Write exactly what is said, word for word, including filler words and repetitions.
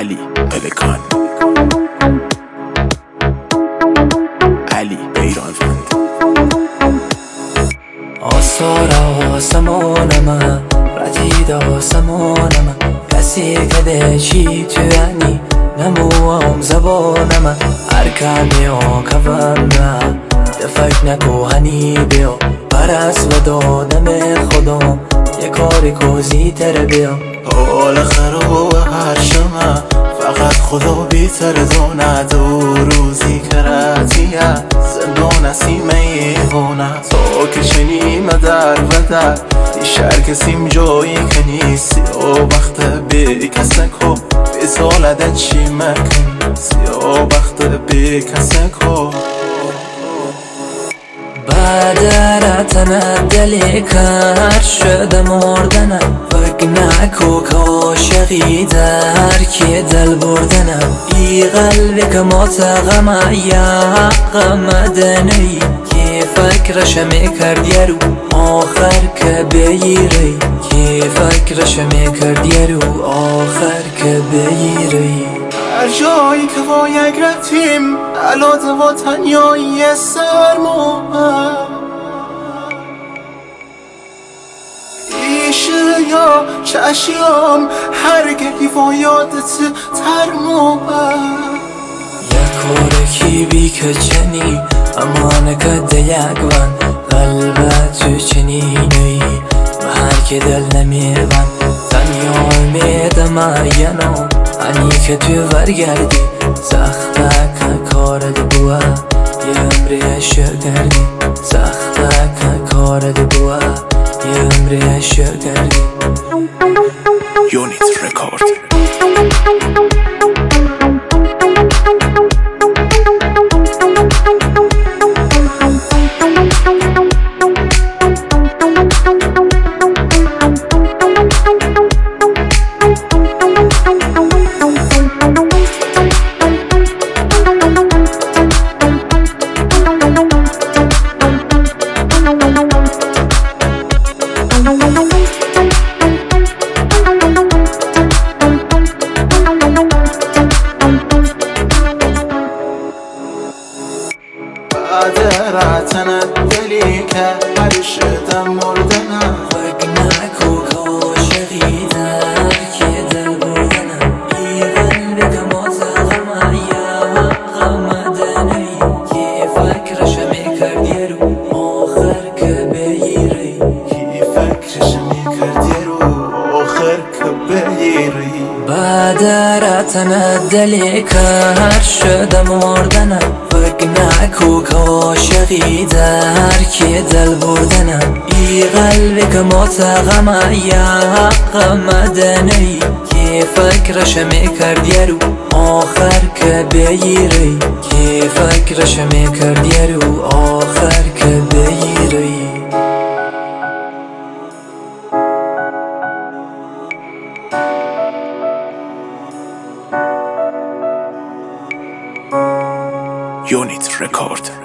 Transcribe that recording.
علی پلکان، علی بیرانوند. آسارا آسمانم ردید آسمانم کسی کده چی تو عنی نموام زبانم هر کمی آکوان دفک نکو هنی بیا پرست و دادم خودم یه کاری کوزی تر بیا حال خراب هر شما فقط خدا بیتر دونه دو روزی کرتیه زندان نسیمه هونه تا که شنیم در و در دیشر کسیم جایی که نیستی و وقت بی کسکو بی سالده چی مکن سیا وقت بی کسکو بدرتن دلی کر شده مردنم فکر نکو که عاشقی در که دل بردنم ای قلبی که متغمه یا غمدنی که فکرش میکرد یرو آخر که بیری که فکرش میکرد یرو آخر که بیری هر جایی که با یک رفتیم علات و تنیایی سرما ایشه یا چشیام هرگهی با یادت ترما یک کی بی که چنی اما نکده یک ون قلبت تو چنینی و هر که دل نمیرون تنیا امیدم اینو انی که تو برگردی سخته که کارت بوه یه عمری عشق کردی سخته که کارت بوه یه عمری عشق کردی یونیت رکورد. بدرتن دلی که هر شدم مردنم فکر نکو که عاشقی در که دل بردنم ای قلبی که متغمه یا غمدنی که فکرش میکرد یرو آخر که بیری که فکرش میکرد یرو آخر که بیری بدرتن دلی که هر شده مردنم فکر نکو که عاشقی در که دل بردنم ای قلبی که متغمه یا غمدنی که فکرش میکرد یرو آخر که بیری که فکرش میکرد یرو آخر که بیری یونیت رکورد.